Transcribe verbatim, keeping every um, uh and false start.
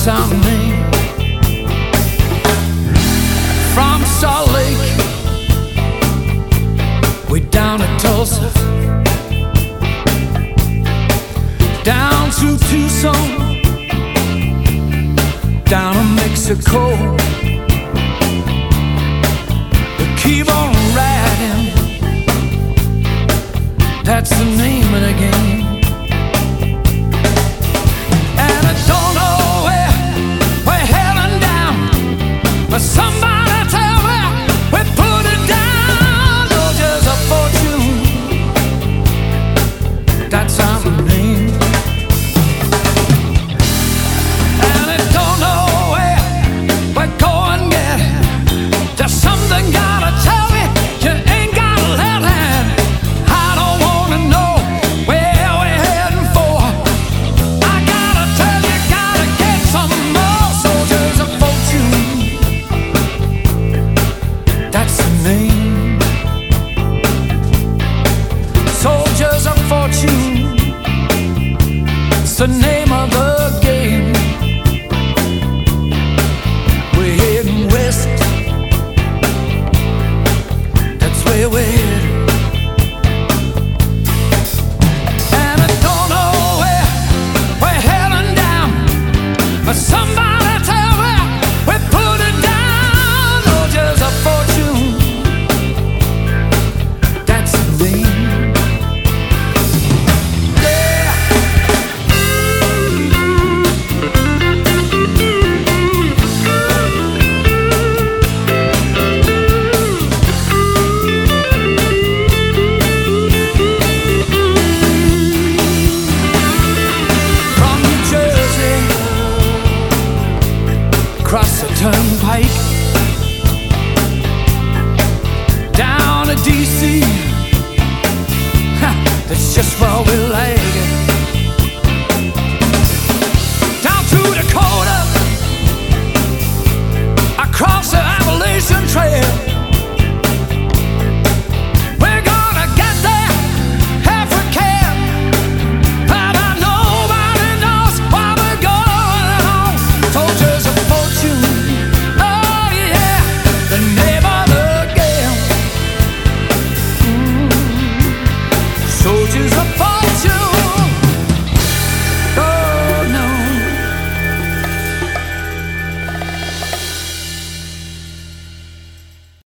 our name. From Salt Lake, way down to Tulsa, down through Tucson, down to Mexico. We keep on riding, that's the name of the game. And I don't know where we're heading down, but somebody tell me we put it down. Oh, just a fortune, that's our name. And I don't know where we're going yet, there's something gotta tell me you ain't gotta let it. I don't wanna know where we're heading for. I gotta tell you, gotta get some more. Soldiers of fortune, that's the name. Soldiers of fortune, it's the name of the game. We're heading west, that's where we're headed. And I don't know where we're heading down, but somebody tell me we put it down. Oh, just a fortune, that's the name. Yeah. From New Jersey, across the turnpike,